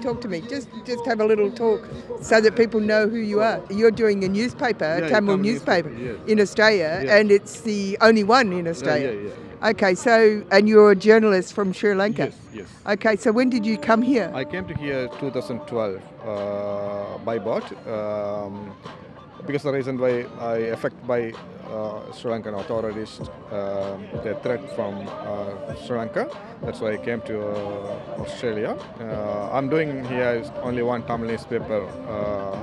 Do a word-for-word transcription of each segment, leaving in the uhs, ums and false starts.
talk to me. Just just have a little talk so that people know who you are. You're doing a newspaper, a Yeah, Tamil Tamil newspaper, newspaper, yes. in Australia, Yeah. and it's the only one in Australia. yeah, yeah, Okay, so, and you're a journalist from Sri Lanka? Yes, yes. Okay, so when did you come here? I came to here twenty twelve uh, by boat um, because the reason why I affected by uh, Sri Lankan authorities uh, the threat from uh, Sri Lanka. That's why I came to uh, Australia. Uh, I'm doing here is only one Tamil newspaper uh,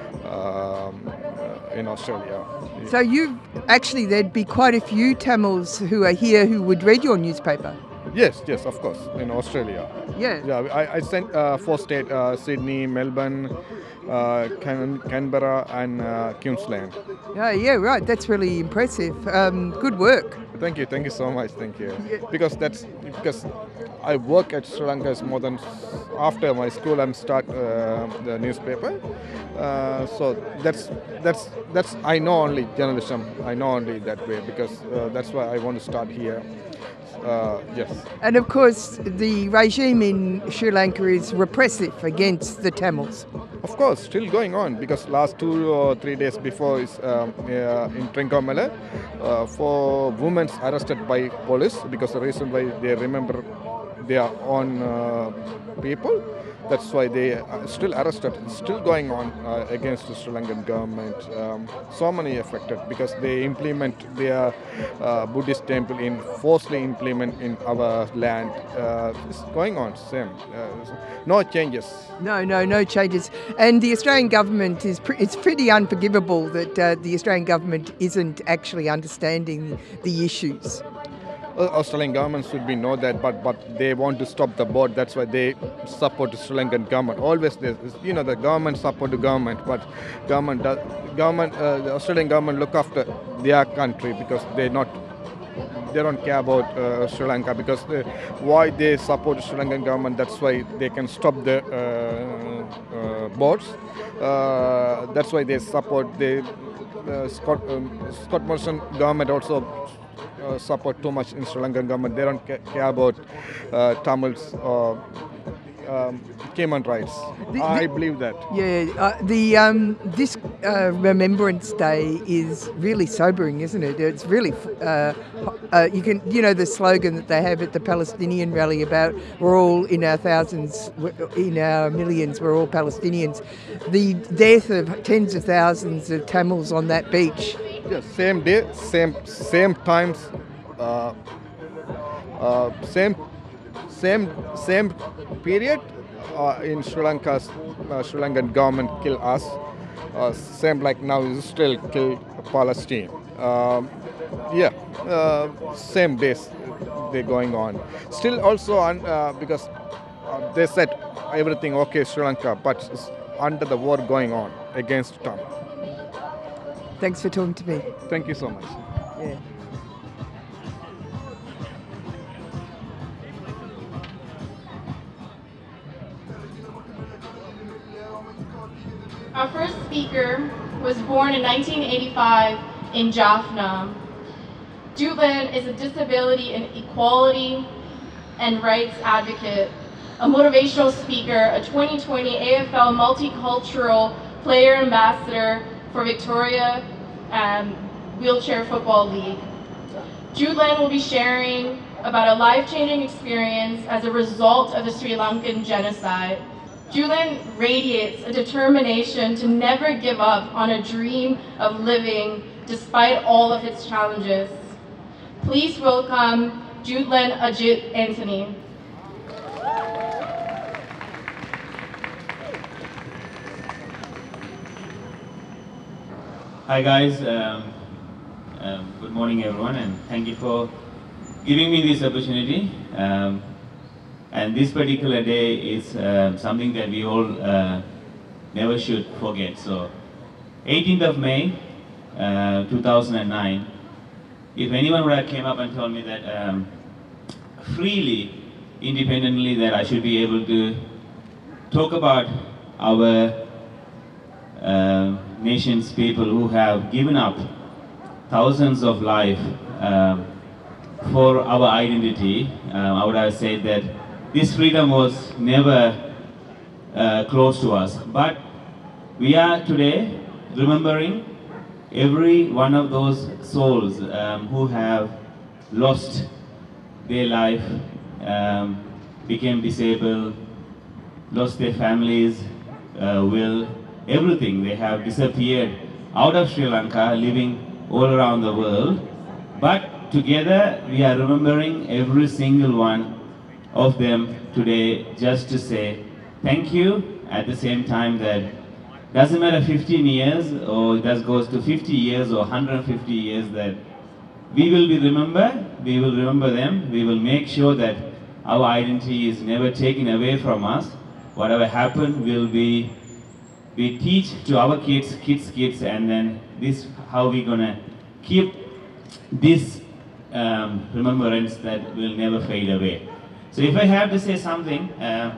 um, uh, in Australia. So you actually, there'd be quite a few Tamils who are here who would read your newspaper. Yes, yes, of course, in Australia. Yeah. Yeah, I, I sent uh, four states, uh, Sydney, Melbourne, uh, Can- Canberra and uh, Queensland. Yeah, yeah, right. That's really impressive. Um, good work. Thank you, thank you so much, thank you. Because that's, because I work at Sri Lanka is more than, after my school I'm start uh, the newspaper. Uh, so that's, that's, that's, I know only journalism, I know only that way because uh, that's why I want to start here. Uh, yes. And of course, the regime in Sri Lanka is repressive against the Tamils. Of course, still going on because last two or three days before is um, uh, in Trincomalee, uh, four women arrested by police because the reason why they remember their own uh, people. That's why they are still arrested. It's still going on uh, against the Sri Lankan government. Um, so many affected because they implement their uh, Buddhist temple in forcefully implement in our land. Uh, it's going on same. Uh, no changes. No, no, no changes. And the Australian government is pre- it's pretty unforgivable that uh, the Australian government isn't actually understanding the issues. Uh, Australian government should be know that, but but they want to stop the boat. That's why they support the Sri Lankan government. Always, there's, you know, the government support the government, but government, does, government, uh, the Australian government look after their country because they not, they don't care about uh, Sri Lanka because they, why they support the Sri Lankan government. That's why they can stop the uh, uh, boats. Uh, that's why they support the uh, Scott um, Scott Morrison government also. Uh, support too much in Sri Lankan government. They don't ca- care about uh, Tamils or um, Cayman rights. The, the, I believe that. Yeah, uh, the um, this uh, Remembrance Day is really sobering, isn't it? It's really uh, uh, you can you know the slogan that they have at the Palestinian rally about we're all in our thousands, in our millions, we're all Palestinians. The death of tens of thousands of Tamils on that beach. Yes, same day, same same times, uh, uh, same same same period uh, in Sri Lanka's uh, Sri Lankan government kill us. Uh, same like now Israel kill Palestine. Um, yeah, uh, same days they're going on. Still also on uh, because uh, they said everything okay Sri Lanka, but it's under the war going on against Tamil. Thanks for talking to me. Thank you so much. Yeah. Our first speaker was born in nineteen eighty-five in Jaffna. Jutland is a disability and equality and rights advocate, a motivational speaker, a twenty twenty A F L Multicultural Player Ambassador for Victoria um, Wheelchair Football League. Jutland will be sharing about a life-changing experience as a result of the Sri Lankan genocide. Jutland radiates a determination to never give up on a dream of living despite all of its challenges. Please welcome Jutland Ajit Anthony. Hi guys, um, um, good morning everyone, and thank you for giving me this opportunity. Um, and this particular day is uh, something that we all uh, never should forget. So eighteenth of May uh, two thousand nine, if anyone would have came up and told me that um, freely, independently, that I should be able to talk about our uh, nation's people who have given up thousands of lives um, for our identity, um, I would have said that this freedom was never uh, close to us. But we are today remembering every one of those souls um, who have lost their life, um, became disabled, lost their families, uh, will, everything. They have disappeared out of Sri Lanka, living all around the world. But together we are remembering every single one of them today, just to say thank you, at the same time that doesn't matter fifteen years or it does goes to fifty years or one hundred fifty years, that we will be remembered, we will remember them, we will make sure that our identity is never taken away from us. Whatever happened will be, we teach to our kids, kids, kids, and then this how we're gonna keep this um, remembrance that will never fade away. So if I have to say something, uh,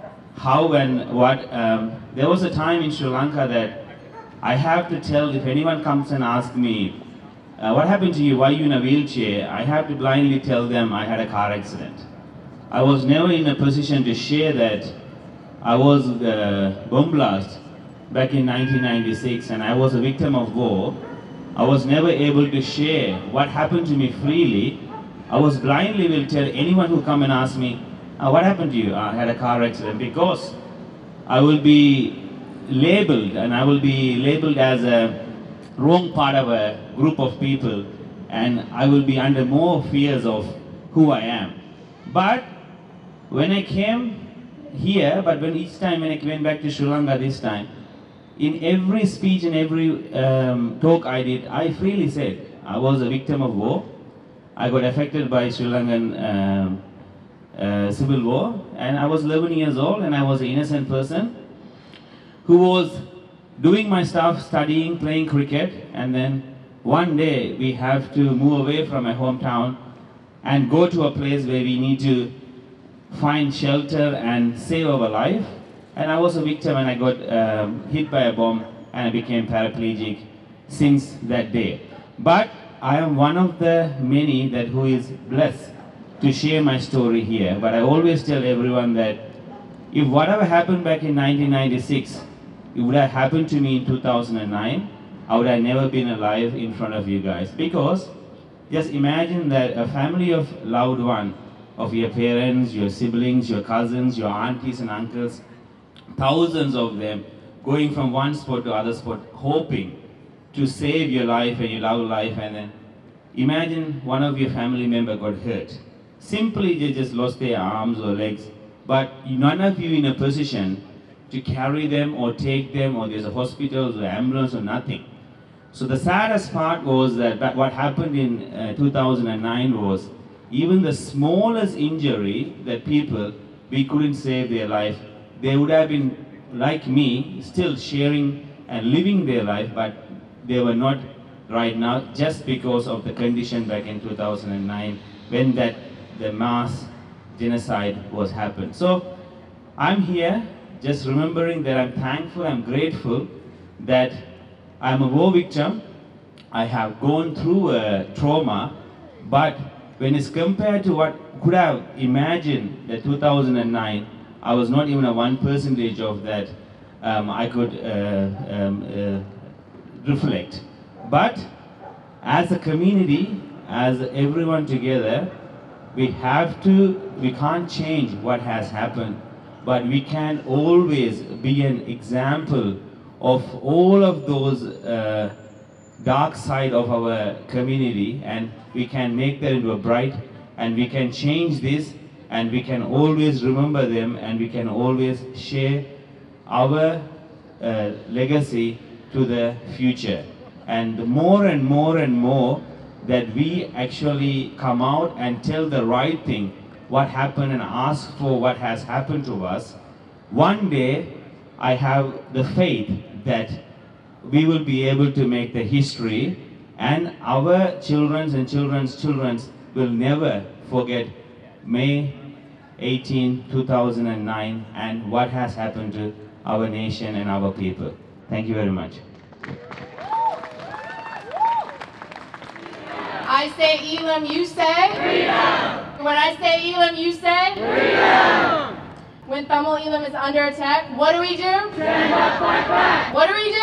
how and what, um, there was a time in Sri Lanka that I have to tell, if anyone comes and asks me, uh, what happened to you, why are you in a wheelchair? I have to blindly tell them I had a car accident. I was never in a position to share that I was uh, bomb blast back in nineteen ninety-six and I was a victim of war. I was never able to share what happened to me freely. I was blindly will tell anyone who come and ask me, uh, what happened to you? I had a car accident, because I will be labeled, and I will be labeled as a wrong part of a group of people, and I will be under more fears of who I am. But when I came here, but when each time when I went back to Sri Lanka this time, in every speech and every um, talk I did, I freely said I was a victim of war. I got affected by Sri Lankan um, uh, civil war, and I was eleven years old, and I was an innocent person who was doing my stuff, studying, playing cricket, and then one day we have to move away from my hometown and go to a place where we need to find shelter and save our life. And I was a victim, and I got um, hit by a bomb, and I became paraplegic since that day. But I am one of the many that who is blessed to share my story here. But I always tell everyone that if whatever happened back in nineteen ninety-six, it would have happened to me in two thousand nine, I would have never been alive in front of you guys. Because just imagine that a family of loved one, of your parents, your siblings, your cousins, your aunties and uncles, thousands of them going from one spot to other spot, hoping to save your life and your loved life, and then imagine one of your family member got hurt. Simply they just lost their arms or legs, but none of you in a position to carry them or take them, or there's a hospital or ambulance or nothing. So the saddest part was that what happened in uh, two thousand nine was even the smallest injury that people, we couldn't save their life. They would have been like me, still sharing and living their life, but they were not right now just because of the condition back in two thousand nine when that the mass genocide was happened. So I'm here just remembering that I'm thankful, I'm grateful that I'm a war victim. I have gone through a trauma, but when it's compared to what could have imagined that two thousand nine, I was not even a one percentage of that um, I could uh, um, uh, reflect. But as a community, as everyone together, we have to, we can't change what has happened, but we can always be an example of all of those uh, dark side of our community, and we can make that into a bright, and we can change this, and we can always remember them, and we can always share our uh, legacy to the future. And the more and more and more that we actually come out and tell the right thing, what happened, and ask for what has happened to us, one day I have the faith that we will be able to make the history, and our children's and children's children's will never forget May eighteenth, two thousand nine and what has happened to our nation and our people. Thank you very much. I say Elam, you say? Freedom! When I say Elam, you say? Freedom! When Tamil Eelam is under attack, what do we do? Stand up, fight back. What do we do?